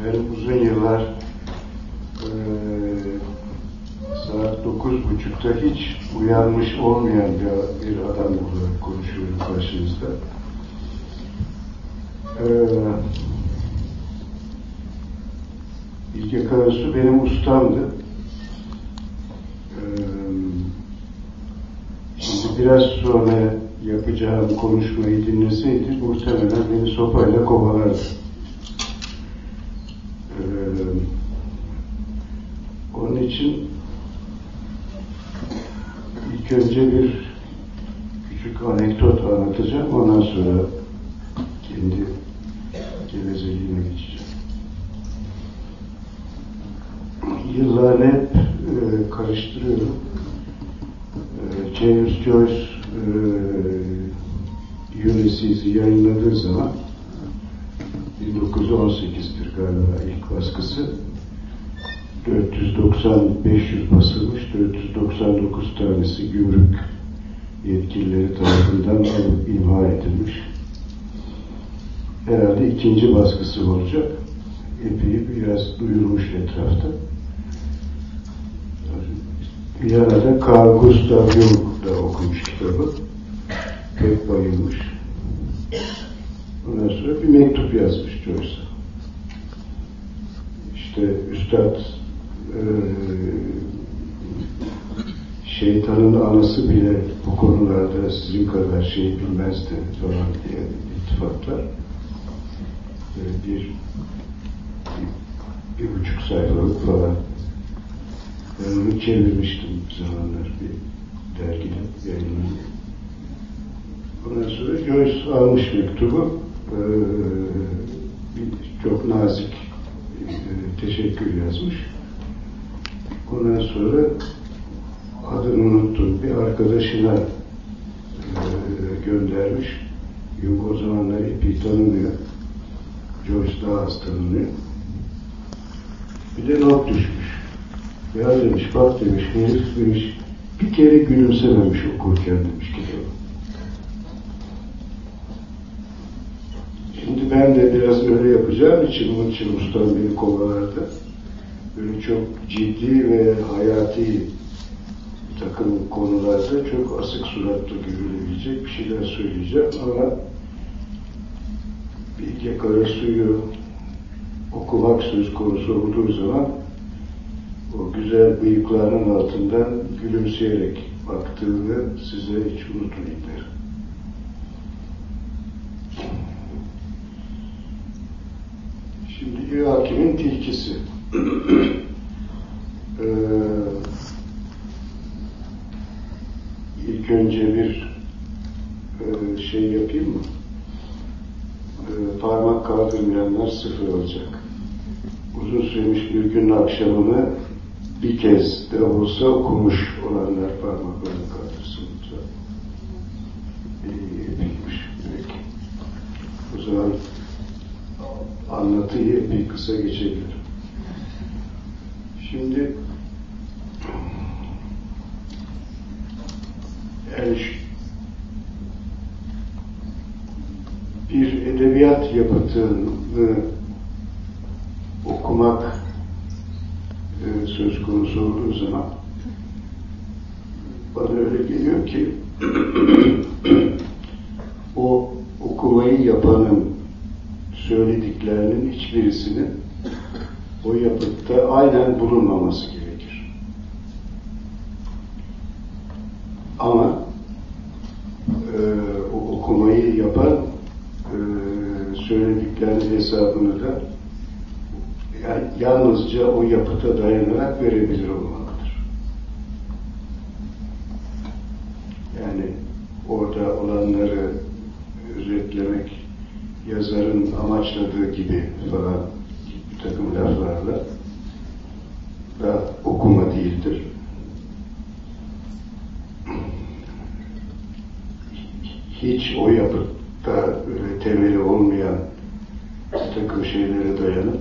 Efendim uzun yıllar saat 9.30'da hiç uyanmış olmayan bir adam olarak konuşuyorum karşınızda. Bilge Karasu benim ustamdı. Şimdi biraz sonra yapacağım konuşmayı dinleseydi muhtemelen beni sopayla kovalardı. Onun için ilk önce bir küçük anekdot anlatacağım. Ondan sonra kendi gevezeliğime geçeceğim. Yıllar hep karıştırıyorum. James Joyce Ulysses'i yayınladığı zaman 1918'dir galiba ilk baskısı. 500 basılmış, 499 tanesi gümrük yetkilileri tarafından alıp imha edilmiş. Herhalde ikinci baskısı olacak. Epey biraz duyulmuş etrafta. Viyana'da Carl Gustav Jung da okumuş kitabı. Pek bayılmış. Ondan sonra bir mektup yazmış Joyce'a. İşte Üstad şeytanın anası bile bu konularda sizin kadar şey bilmezdi falan diye iltifatlar. Bir buçuk sayfalık falan. Ben onu çevirmiştim bir zamanlar bir dergide yayınlandı. Ondan sonra Joyce almış mektubu. Çok nazik teşekkür yazmış. Ondan sonra adını unuttum. Bir arkadaşına göndermiş. Jung o zamanlar epey tanınıyor. Joyce daha az tanınıyor. Bir de not düşmüş. Ya demiş, bak demiş, herif demiş, bir kere gülümsememiş okurken demiş kitabı. Şimdi ben de biraz öyle yapacağım için, onun için ustam beni kovalardı. Böyle çok ciddi ve hayati bir takım konularda çok asık suratlı görülebilecek bir şeyler söyleyeceğim ama Bilge Karasu'yu okumak söz konusu olduğu zaman o güzel bıyıklarının altından gülümseyerek baktığını size hiç unutmayın derim. Şimdi Hakimin Tilkisi. İlk önce bir şey yapayım mı? Parmak kaldırmayanlar sıfır olacak. Uzun sürmüş bir günün akşamını bir kez de olsa okumuş olanlar parmaklarını kaldırsın lütfen. Bilmiş. Peki. O zaman anlatıyı bir kısa geçebilirim. Şimdi bir edebiyat yapıtını okumak söz konusu olduğu zaman bana öyle geliyor ki o okumayı yapanın söylediklerinin hiçbirisinin o yapıtta aynen bulunmaması gerekir. Ama o okumayı yapan söylediklerinin hesabını da yani yalnızca o yapıta dayanarak verebilir olmalıdır. Yani orada olanları özetlemek yazarın amaçladığı gibi falan bir takım laflarla da okuma değildir. Hiç o yapıtta temeli olmayan bir takım şeylere dayanıp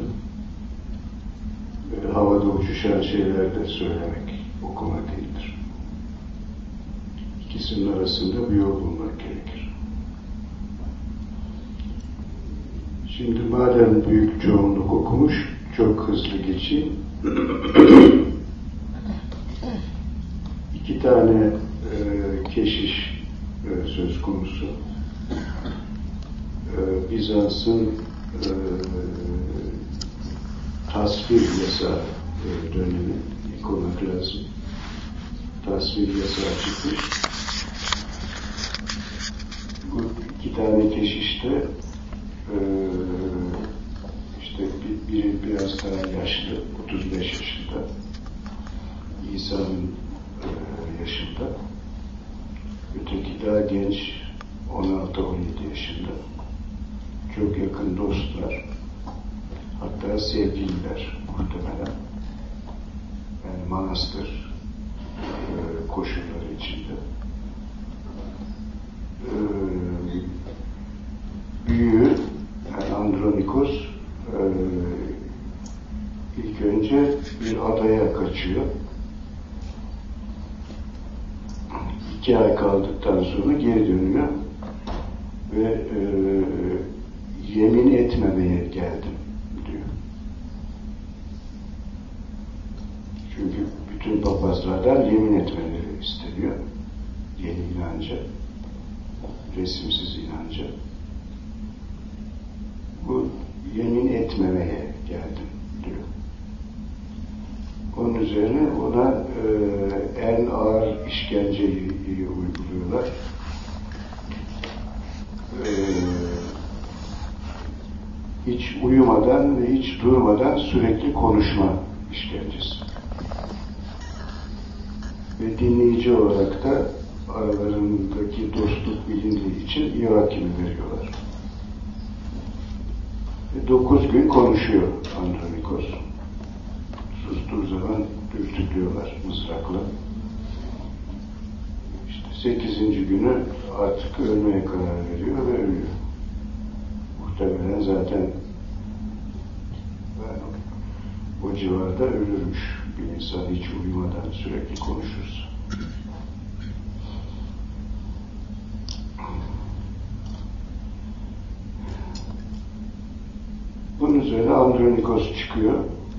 havada uçuşan şeyler de söylemek okuma değildir. İkisinin arasında bir yol bulmak gerekir. Şimdi madem büyük çoğunluk okumuş, çok hızlı geçeyim. İki tane keşiş söz konusu. Bizans'ın tasvir yasağı dönemi, ikonoklazm, tasvir yasağı çıkmış. Bu iki tane keşişte işte biri biraz daha yaşlı, 35 yaşında, İsa'nın yaşında, öteki daha genç, 16-17 yaşında. Çok yakın dostlar, hatta sevgililer muhtemelen. Yani manastır koşulları içinde. Büyüğü, yani Andronikos, ilk önce bir adaya kaçıyor. 2 ay kaldıktan sonra geri dönüyor ve yemin etmemeye geldim diyor. Çünkü bütün papazlardan yemin etmeleri isteniyor. Yeni inanca, resimsiz inanca. Bu yemin etmemeye geldim diyor. Onun üzerine ona en ağır işkenceyi uyguluyorlar. Hiç uyumadan ve hiç durmadan sürekli konuşma işkencesi. Ve dinleyici olarak da aralarındaki dostluk bilindiği için İvakim'i veriyorlar. 9 gün konuşuyor Andronikos. Sustuğu zaman dürtüklüyorlar mızrakla. İşte 8. günü artık ölmeye karar veriyor ve ölüyor. Muhtemelen zaten o civarda ölürmüş bir insan hiç uyumadan sürekli konuşursa. Bunun üzerine Andronikos çıkıyor.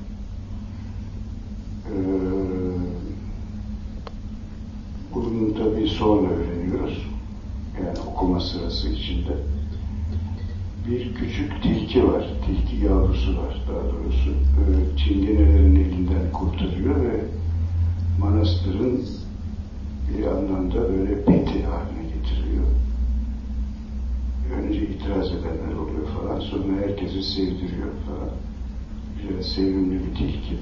Bunu tabii sonra öğreniyoruz. Yani okuma sırası içinde. Bir küçük tilki var. Tilki yavrusu var daha doğrusu. Çingenelerin elinden kurtarıyor ve manastırın bir anlamda böyle peti haline getiriyor. Önce itiraz edenler oluyor falan. Sonra herkesi sevdiriyor falan. Güzel, sevimli bir tilki.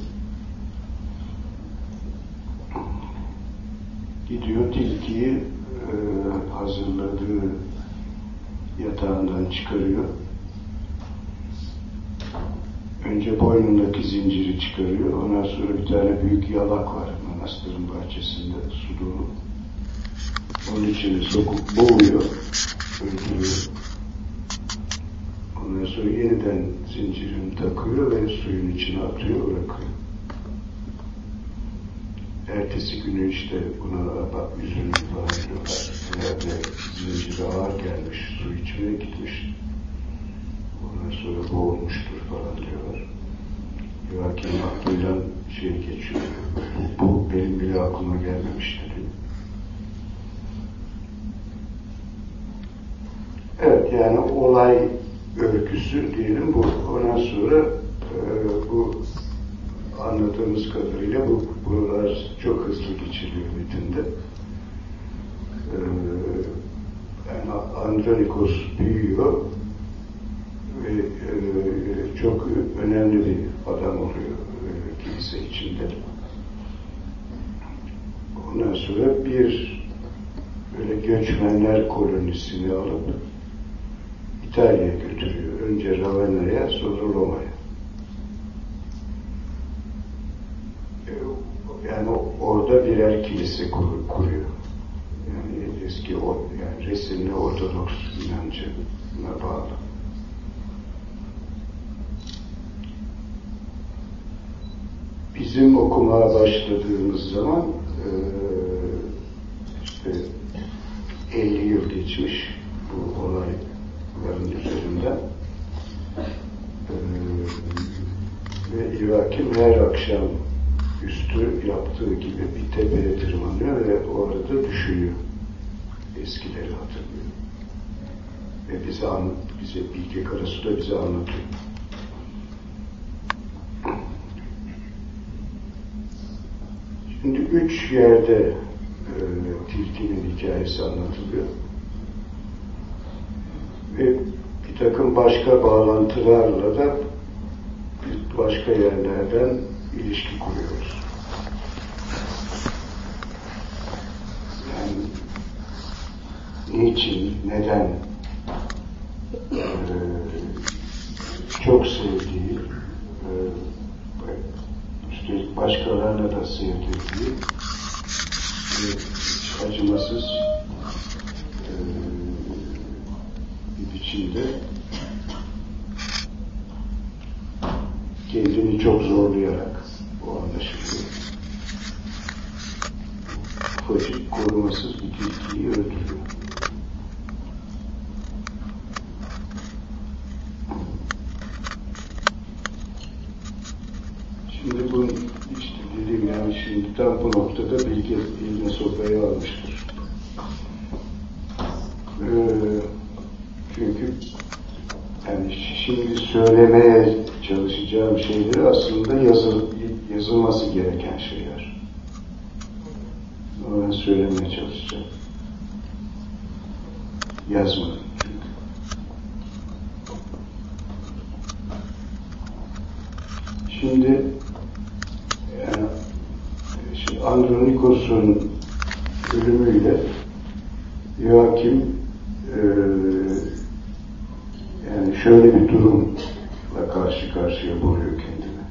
Gidiyor tilkiyi hazırladığı yatağından çıkarıyor. Önce boynundaki zinciri çıkarıyor. Ondan sonra bir tane büyük yalak var manastırın bahçesinde, su dolu. Onun içine sokup boğuyor, öldürüyor. Ondan sonra yeniden zincirini takıyor ve suyun içine atıyor, bırakıyor. Ertesi günü işte buna bak üzülür falan diyorlar. Herhalde zinciri ağır gelmiş, su içmeye gitmiş. Ondan sonra boğulmuştur falan diyorlar. Hakim aklıyla şey geçiyor. Bu benim bile aklıma gelmemişti diyor. Evet, yani olay öyküsü diyelim bu. Ondan sonra bu anladığımız kadarıyla buralar çok hızlı geçiliyor metinde. Yani Andronikos büyüyor ve çok önemli bir adam oluyor kilise içinde. Ondan sonra bir böyle göçmenler kolonisini alıp İtalya'ya götürüyor. Önce Ravenna'ya, sonra Roma'ya. Yani orada birer kilise kuruyor. Yani eski yani resimli Ortodoks inancına bağlı. Bizim okumaya başladığımız zaman işte 50 yıl geçmiş bu olayların üzerinden. Ve İvakim her akşam üstü yaptığı gibi bir tepeye tırmanıyor ve orada düşünüyor. Eskileri hatırlıyor. Ve bize Bilge Karasu da bize anlatıyor. Şimdi 3 yerde tilkinin hikayesi anlatılıyor. Ve bir takım başka bağlantılarla da başka yerlerden ilişki kuruyoruz. Yani niçin, neden çok sevdiği, üstelik başkalarına da sevdirdiği acımasız bir biçimde kendini çok zorlayarak o anlaşılıyor. Ufacık korumasız bir tilkiyi öldürüyor. Şimdi bu işte dedim yani şimdi tam bu noktada Bilge eline sopayı almıştır. Çünkü yani şimdi söylemeye çalışacağım şeyleri aslında yazılması gereken şeyler. Ama ben söylemeye çalışacağım. Yazmadım çünkü. Şimdi yani Andronikos'un ölümüyle Joachim yani şöyle bir durumla karşı karşıya buluyor kendini.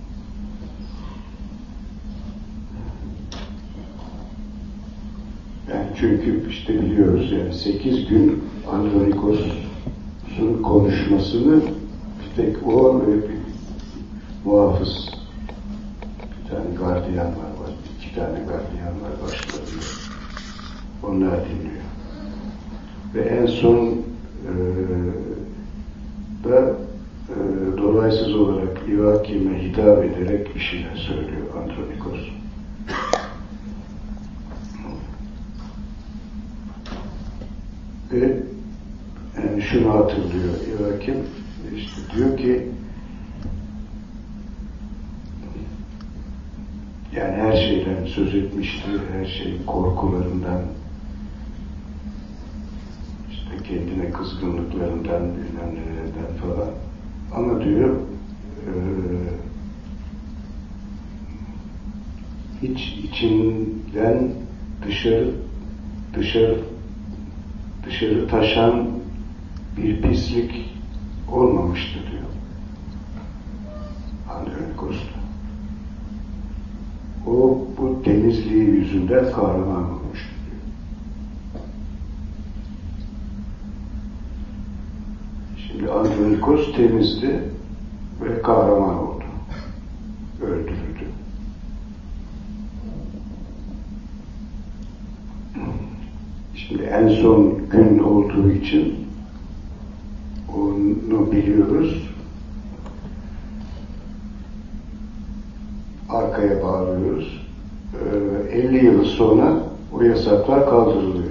Yani çünkü işte biliyoruz yani 8 gün Andronikos'un konuşmasını bir tek o ve bir muhafız, bir tane gardiyan var, 2 tane gardiyan var başlarında. Onlar dinliyor. Ve en son da dolaysız olarak Joachim'e hitap ederek bir şeyler söylüyor Andronikos. Ve yani şunu hatırlıyor Joachim, işte diyor ki yani her şeyden söz etmişti, her şeyin korkularından, işte kendine kızgınlıklarından, bilmem nelerden falan. Ama diyor, hiç içinden dışarı taşan bir pislik olmamıştı diyor. Andronikos'ta. O bu temizliği yüzünden kahraman olmuştu diyor. Şimdi Andronikos temizdi ve kahraman oldu. Öldürüldü. Şimdi en son gün olduğu için onu biliyoruz. Arkaya bağlıyoruz. 50 yıl sonra o yasaklar kaldırılıyor.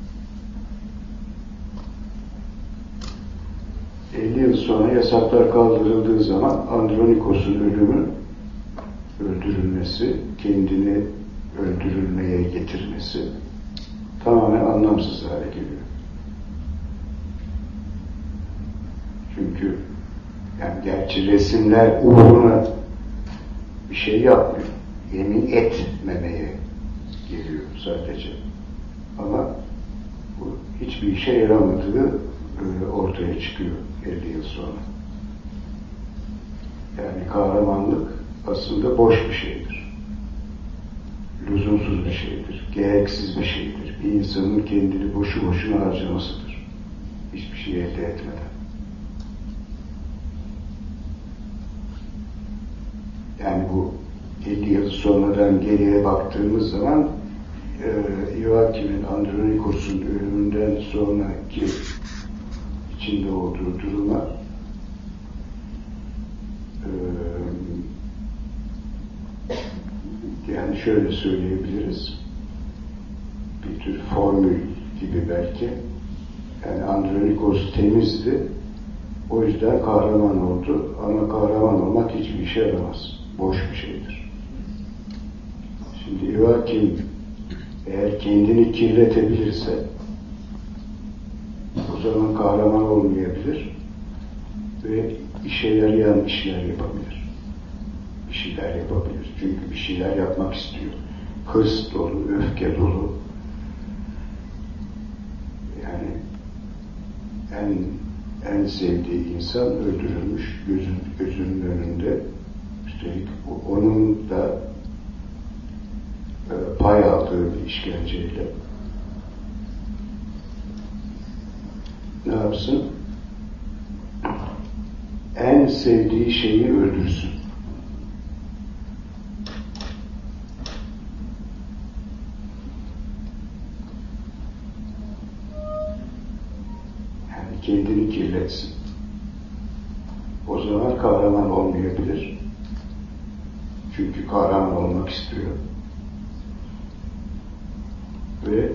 50 yıl sonra yasaklar kaldırıldığı zaman Andronikos'un öldürülmesi, kendini öldürülmeye getirmesi tamamen anlamsız hale geliyor. Çünkü yani gerçi resimler uğruna bir şey yapmıyor. Yemin etmemeye geliyor sadece. Ama bu hiçbir işe yaramadığı ortaya çıkıyor 50 yıl sonra. Yani kahramanlık aslında boş bir şeydir. Lüzumsuz bir şeydir. Gereksiz bir şeydir. Bir insanın kendini boşu boşuna harcamasıdır. Hiçbir şey elde etmeden. Yani bu 50 yıl sonradan geriye baktığımız zaman Joachim'in Andronikos'un ölümünden sonraki içinde olduğu duruma yani şöyle söyleyebiliriz, bir tür formül gibi belki. Yani Andronikos temizdi, o yüzden kahraman oldu. Ama kahraman olmak hiçbir işe yaramaz. Boş bir şeydir. Şimdi Joachim eğer kendini kirletebilirse o zaman kahraman olmayabilir ve işe yarayan işler yapabilir. Bir şeyler yapabilir. Çünkü bir şeyler yapmak istiyor. Hırs dolu, öfke dolu. Yani en sevdiği insan öldürülmüş gözünün önünde. Üstelik onun da pay aldığı bir işkenceyle. Ne yapsın? En sevdiği şeyi öldürsün. Yani kendini kirletsin. O zaman kahraman olmayabilir. Çünkü kahraman olmak istiyor. Ve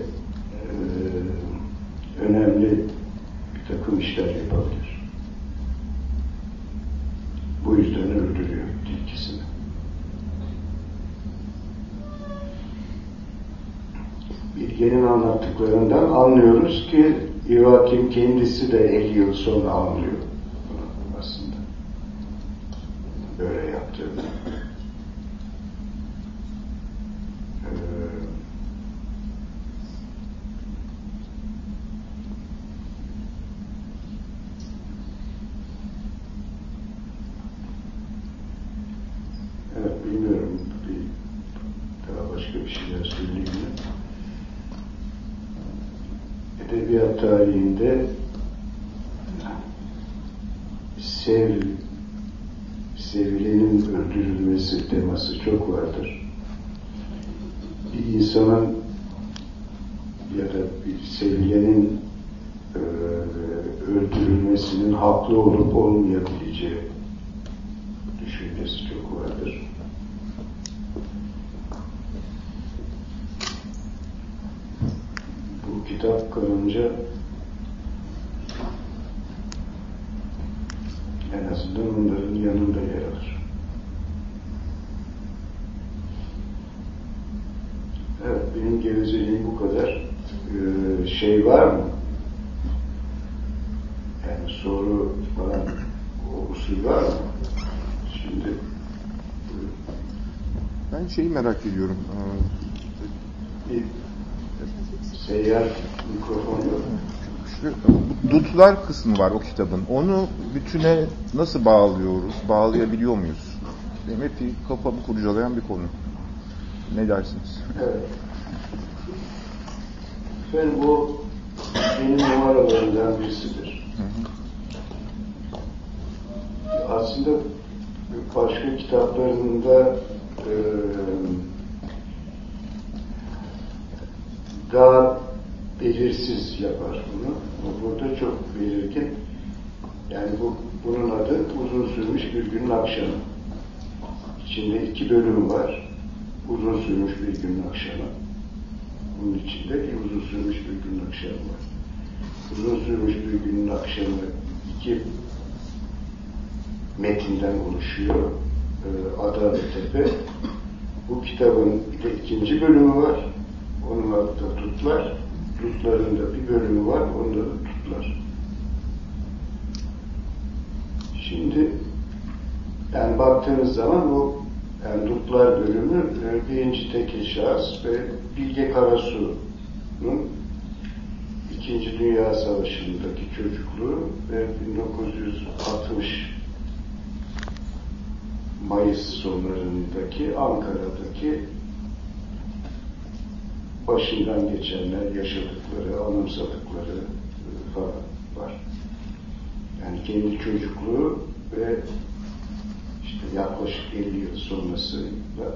önemli bir takım işler yapabilir. Bu yüzden öldürüyor tilkisini. Bilge'nin anlattıklarından anlıyoruz ki Joachim kendisi de 50 yıl sonra anlıyor bunu aslında. Böyle yaptığını. Evet, bilmiyorum. Daha başka bir şeyler söyleyeyim mi? Edebiyat tarihinde sevilenin öldürülmesi teması çok vardır. Bir insanın ya da bir sevilenin öldürülmesinin haklı olup olmayabileceği düşüncesi çok vardır. Bu kitap kalınca en azından onların yanında yer alır. Evet, benim gevezeliğim bu kadar. Şey var mı? Yani soru falan, o usul var mı? Şimdi ben şeyi merak ediyorum. Bir seyyar mikrofon yok. Şu dutlar kısmı var o kitabın. Onu bütüne nasıl bağlıyoruz? Bağlayabiliyor muyuz? Benim hep kafamı kurcalayan bir konu. Ne dersiniz? Evet. Ben bu benim numaralarından birisidir. Aslında başka kitaplarında daha belirsiz yapar bunu. Burada çok belirgin. Yani bunun adı Uzun Sürmüş Bir Günün Akşamı. İçinde 2 bölüm var. Uzun Sürmüş Bir Günün Akşamı. Bunun içinde bir Uzun Sürmüş Bir Günün Akşamı var. Uzun Sürmüş Bir Günün Akşamı 2 metinden oluşuyor. Ada ve Tepe. Bu kitabın bir de 2. bölümü var. Onun adı da Dutlar. Dutların da bir bölümü var. Onun adı Dutlar. Şimdi yani baktığınız zaman bu yani Dutlar bölümü birinci tekil şahıs ve Bilge Karasu'nun 2. Dünya Savaşı'ndaki çocukluğu ve 1960 Mayıs sonlarındaki Ankara'daki başından geçenler, yaşadıkları, anımsadıkları falan var. Yani kendi çocukluğu ve işte yaklaşık 50 yıl sonrasıyla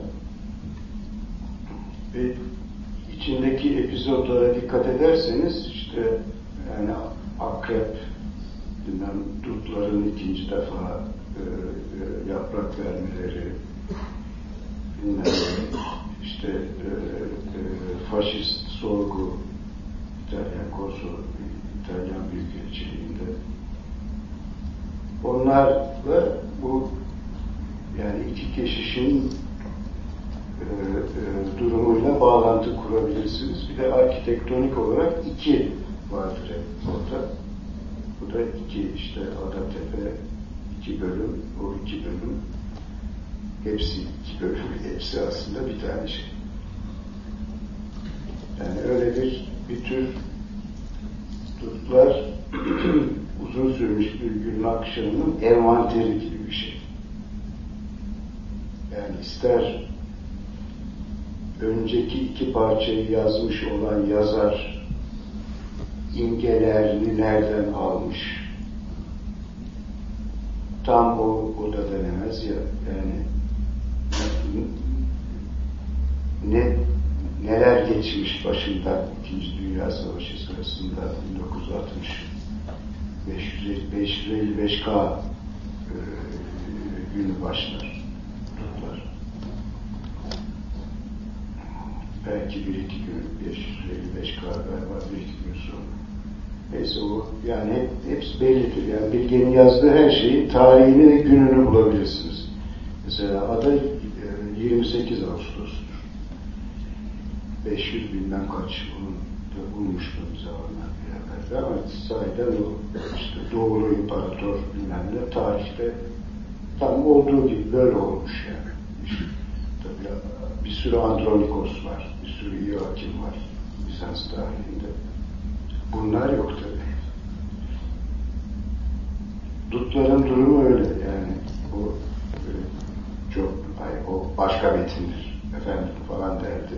ve içindeki epizodlara dikkat ederseniz işte yani akrep bilmem dutların 2. defa yaprak vermeleri bilmem işte faşist sorgu İtalyan konsolu, İtalyan Büyükelçiliğinde. Onlarla bu yani iki keşişin durumuyla bağlantı kurabilirsiniz. Bir de arkitektonik olarak iki vardır hep orada. Bu da iki işte Adatepe, iki bölüm, o iki bölüm. Hepsi iki bölüm, hepsi aslında bir tane şey. Yani öyle bir tür tutlar uzun sürmüş bir gün akşamının envanteri gibi bir şey. Yani ister önceki iki parçayı yazmış olan yazar imgelerini nereden almış? Tam o da denemez ya. Yani neler geçmiş başında İkinci Dünya Savaşı sırasında 1960 555K günü başlar. Belki bir iki gün 555K galiba bir iki gün sonra. Neyse o yani hepsi bellidir. Yani Bilge'nin yazdığı her şeyin tarihini ve gününü bulabilirsiniz. Mesela ada 28 Ağustos'tur. 500 bilmem kaç onu da bulmuştum bir zamanlar bir yerlerde ama sahiden o işte Doğulu İmparator bilmem ne tarihte tam olduğu gibi böyle olmuş yani. İşte, tabii bir sürü Andronikos var, bir sürü Ioakim var Bizans tarihinde. Bunlar yok tabii. Dutların durumu öyle yani. O çok, o başka metindir. Efendim falan derdi.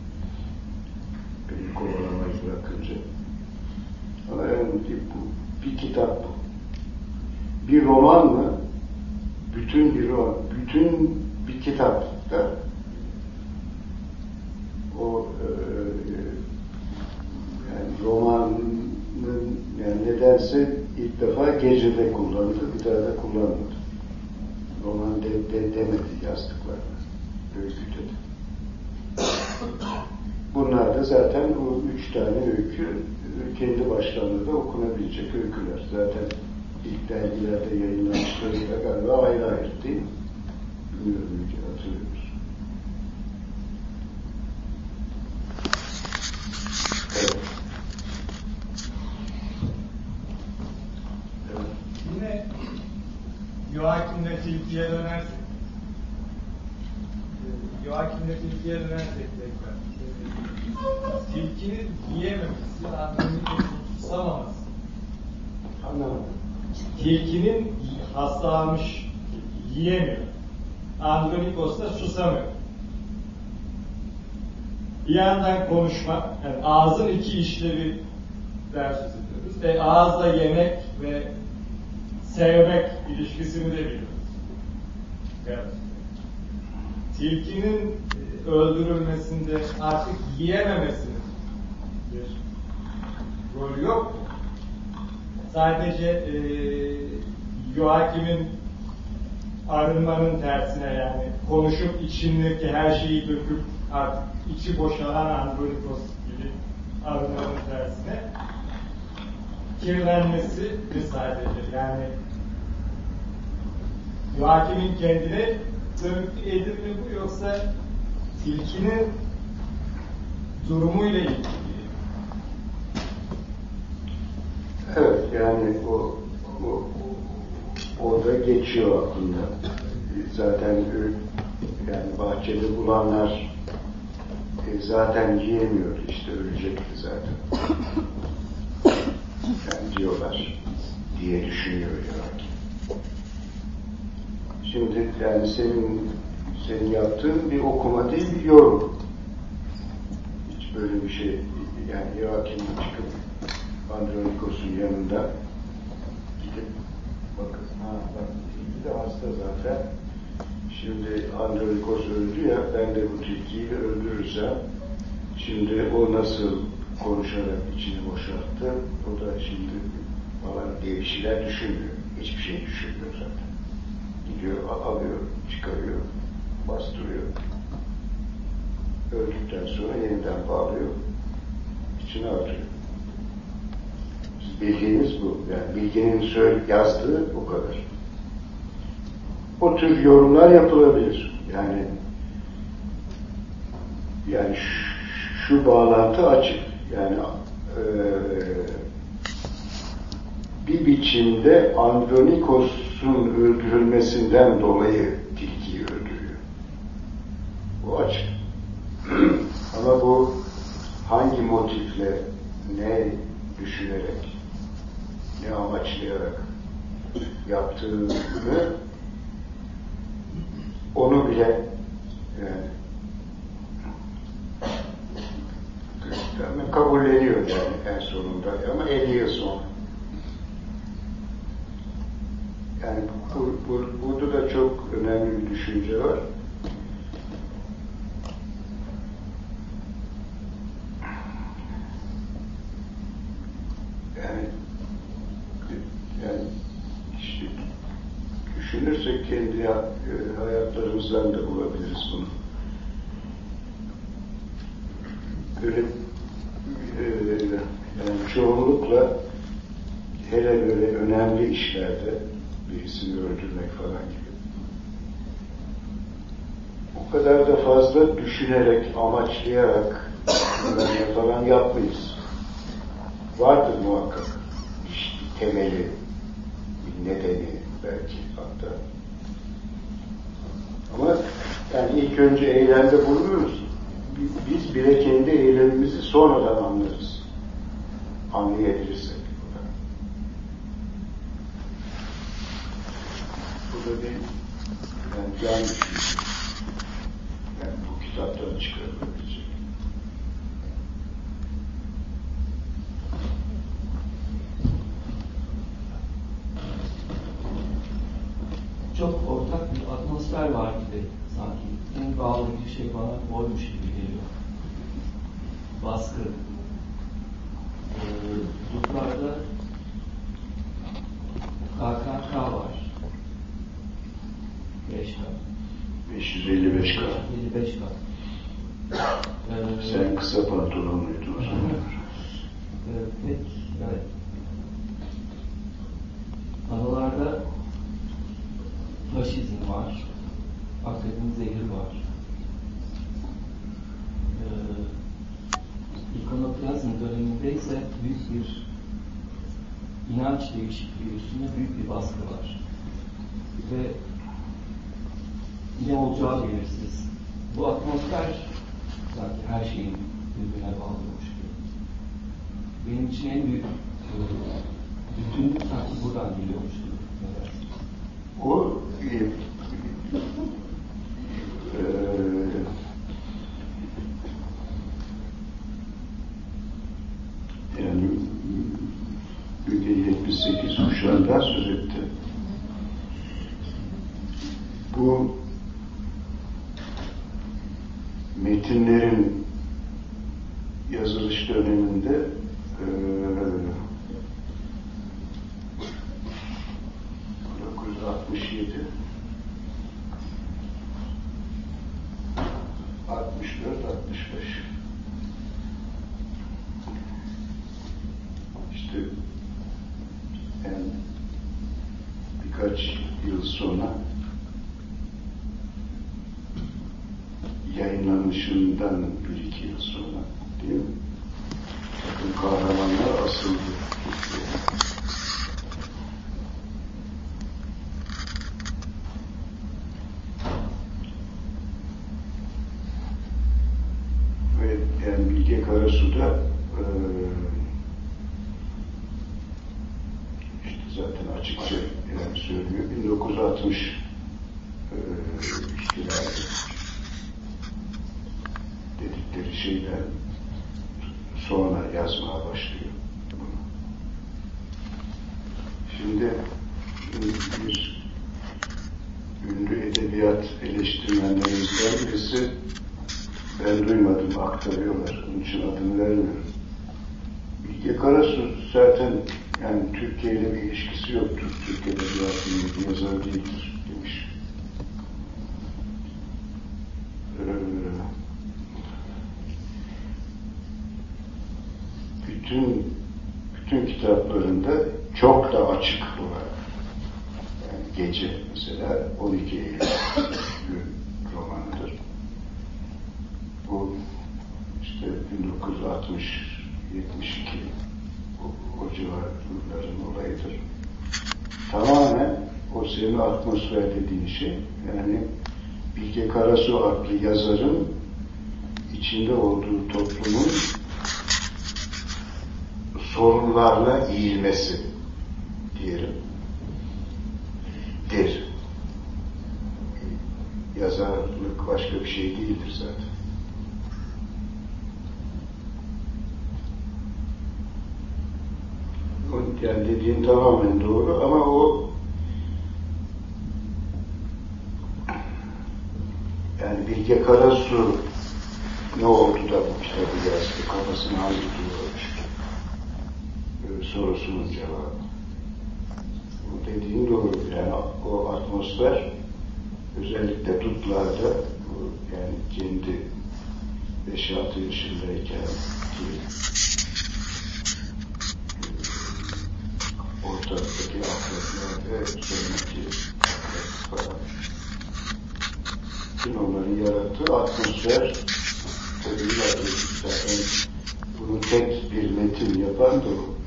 Beni kovalamayı bırakınca. Ama yani bu bir kitap bu. Bir roman mı? Bütün bir kitapta o yani romanın yani nedense ilk defa gecede kullanıldı, bir daha da kullanmadı. Roman demedi yazdıklarını. Öykü dedi. Bunlar da zaten o 3 tane öykü kendi başlarında da okunabilecek öyküler. Zaten ilk dergilerde yayınlanmışlarıyla galiba ayrı ayrı değil mi? Bilmiyorum, hatırlıyoruz. Evet. Yine Ioakim'le Tilki'ye dönersek tekrar Tilki'nin yiyememesi, Andronikos'u tutamaması. Anlamadım. Tilki'nin hastalanmış, yiyemiyor. Andronikos da susamıyor. Bir yandan konuşmak, yani ağzın iki işlevi ders ediyoruz. Ağızla yemek ve sevmek ilişkisini de biliyoruz. Evet. Tilkinin öldürülmesinde artık yiyememesinin bir rolü yok mu? Sadece Ioakim'in arınmanın tersine yani konuşup içindeki her şeyi döküp artık içi boşalan Andronikos gibi arınmanın tersine kirlenmesi mi sadece? Yani Ioakim'in kendine dönük edip mi bu yoksa tilkinin durumuyla ilgili? Evet, yani o da geçiyor aklında. Zaten yani bahçede bulanlar zaten yiyemiyordu, işte ölecekti zaten. Yani diyorlar diye düşünüyor yani. Şimdi yani senin yaptığın bir okuma değil, bir yorum. Hiç böyle bir şey yani Ioakim'in çıkıp Andronikos'un yanında gidip bakın, bak tilki de hasta zaten. Şimdi Andronikos öldü ya, ben de bu tilkiyi de öldürürsem şimdi o nasıl konuşarak içini boşalttı, o da şimdi falan diye bir şeyler düşünmüyor. Hiçbir şey düşünmüyor zaten. Gidiyor, alıyor, çıkarıyor, bastırıyor. öldükten sonra yeniden bağlıyor, içine atıyor. Bilginiz bu. Yani bilginin yazdığı o kadar. O tür yorumlar yapılabilir. Yani şu bağlantı açık. Yani bir biçimde Andronikos'un öldürülmesinden dolayı tilkiyi öldürüyor. Bu açık. Ama bu hangi motifle, ne düşünerek, ne amaçlayarak yaptığını onu bile yani kabulleniyor yani en sonunda ama 50 yıl sonra. Yani burada da çok önemli bir düşünce var. Yani işte düşünürsek kendi hayatlarımızdan da bulabiliriz bunu. Böyle yani çoğunlukla hele böyle önemli işlerde birisini öldürmek falan gibi o kadar da fazla düşünerek, amaçlayarak falan yapmayız. Vardır muhakkak işte temeli, bir nedeni belki hatta. Ama yani ilk önce eylemde bulunuyoruz. Biz bile kendi eylemimizi sonradan anlarız. Anlayabilirsek. Bu da bir yanlış bir şey. Yani bu kitaptan çıkarılabilecek. Çok ortak bir atmosfer var gibi sanki. En bağlı bir şey bana oymuş gibi geliyor. Baskı. Dutlarda KKK var. 5 kat. 555 kat. 55 kat. Sen kısa pantolonluydun o zaman. Pek, evet. Anılarda faşizm var. Akredin zehir var. İkonoklazm döneminde ise büyük bir inanç değişikliği üstüne büyük bir baskı var. Ve ne olacağı belirsiz. Bu atmosfer sanki her şeyin birbirine bağlıymış gibi. Benim için en büyük bütünlük sanki buradan geliyormuş gibi. O yani 78 kuşağından söz etti. Bu metinlerin yazılış döneminde 1967 64-65 işte yani birkaç yıl sonra yayınlanışından 1-2 yıl sonra değil mi? Bakın kahramanlar asıldı. Ve yani Bilge Karasu'da işte zaten açıkça yani söylüyor 1960 ihtilali dedikleri şeyler sonra yazmaya başlıyor bunu. Şimdi bir ünlü edebiyat eleştirmenlerimizden birisi ben duymadım, aktarıyorlar. Onun için adını vermiyorum. Bilge Karasu zaten yani Türkiye ile bir ilişkisi yoktur. Türk edebiyatının bir yazarı değildir demiş. bütün kitaplarında çok da açık olarak, yani Gece mesela 12 Eylül romanıdır. Bu işte 1960-72 o civarların olayıdır. Tamamen o senin atmosfer dediğin şey, yani Bilge Karasu adlı yazarın içinde olduğu toplumun sorunlarla eğilmesi diyelim. Yazarlık başka bir şey değildir zaten. Yani dediğin tamamen doğru ama o yani Bilge Karasu ne oldu da bu kitabı yazdı, kafasına hangi duruyor sorusunun cevabı. Bu dediğin doğru. Yani o atmosfer özellikle Dutlar'da yani kendi 5-6 yaşındayken ortadaki afetler ve sonraki falan. Bütün onların yarattığı atmosfer tabii zaten bunu tek bir metin yapan da o.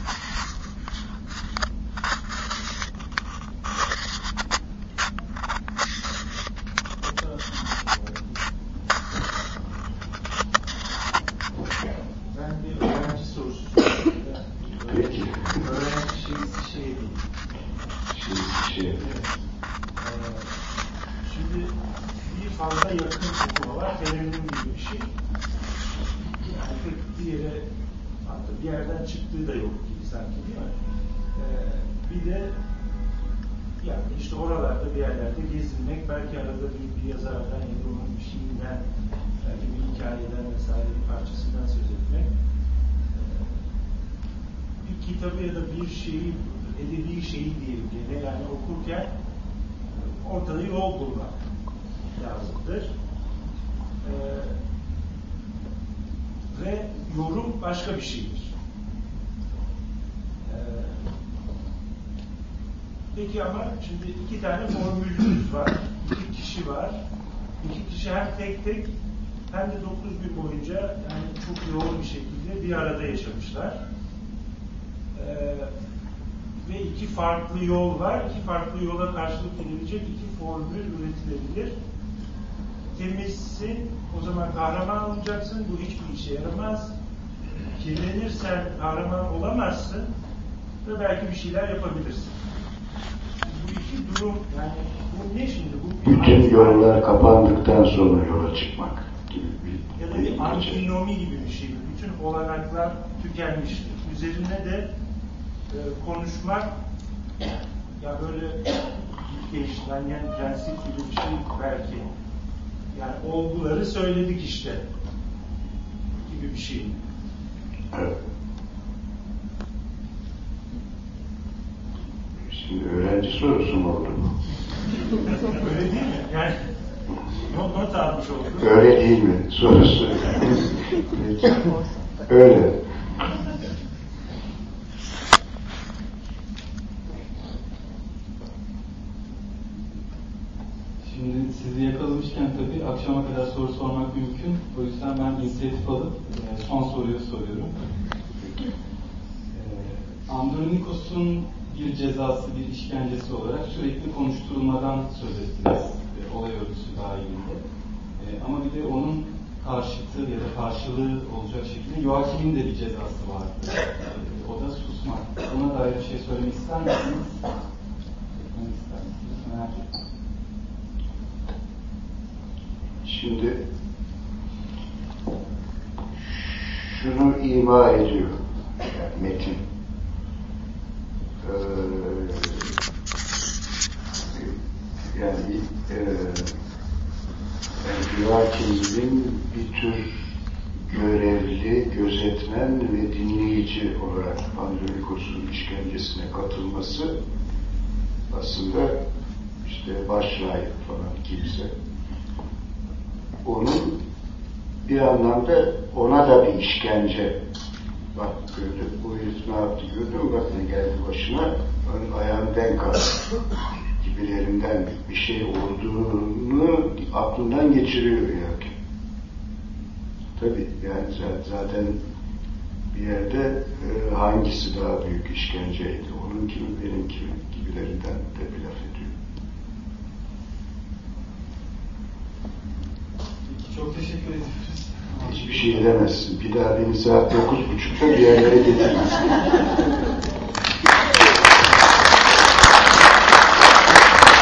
Belki arada bir yazardan ya da onun bir şeyinden, belki bir hikayeden vesaire bir parçasından söz etmek. Bir kitabı ya da bir şeyi, edebi şeyi diyelim gene, yani okurken ortada yol bulmak lazımdır. Ve yorum başka bir şeydir. Peki ama şimdi 2 tane formülümüz var. 2 kişi var. 2 kişi hem tek hem de 9 gün boyunca yani çok yoğun bir şekilde bir arada yaşamışlar. Ve 2 farklı yol var. 2 farklı yola karşılık gelebilecek 2 formül üretilebilir. Temizsin, o zaman kahraman olacaksın. Bu hiçbir işe yaramaz. Kirlenirsen kahraman olamazsın ve belki bir şeyler yapabilirsin. Bu 2 durum, yani bu ne şimdi? Bu bütün yollar kapandıktan sonra yola çıkmak gibi bir... Ya da bir antinomi gibi bir şey. Bütün olanaklar tükenmiştir. Üzerine de konuşmak, ya böyle değiştiren prensip gibi bir şey belki. Yani olguları söyledik işte gibi bir şey. Evet. Şimdi öğrenci sorusu mu oldu bu? Öyle değil mi? Yani not almış olduk. Öyle değil mi? Sorusu. Öyle. Şimdi sizi yakalamışken tabii akşama kadar soru sormak mümkün. O yüzden ben inisiyatif alıp son soruyu soruyorum. Andronikos'un bir cezası, bir işkencesi olarak sürekli konuşturulmadan söz ettiniz. Olay örgüsü dahilinde. Ama bir de onun karşıtı ya da karşılığı olacak şekilde Joachim'in de bir cezası vardı. O da susmak. Ona dair bir şey söylemek ister misiniz? Merak ettim. Şimdi şunu ima ediyor yani metin. Yani Joachim'in bir tür görevli, gözetmen ve dinleyici olarak Andronikos'un işkencesine katılması aslında işte başrahip falan kimse. Onun bir anlamda ona da bir işkence bak gördüm, bu herif ne yaptı gördün mü, bak ne geldi başına, hani ayağını denk aldı gibilerinden bir şey olduğunu aklından geçiriyor yani. Tabii yani zaten bir yerde hangisi daha büyük işkenceydi, onun gibi benim gibi gibilerinden de bir laf ediyor. Çok teşekkür ediyoruz. Hiçbir şey edemezsin. Bir daha beni saat 9.30'da bir yerlere getirmezsin.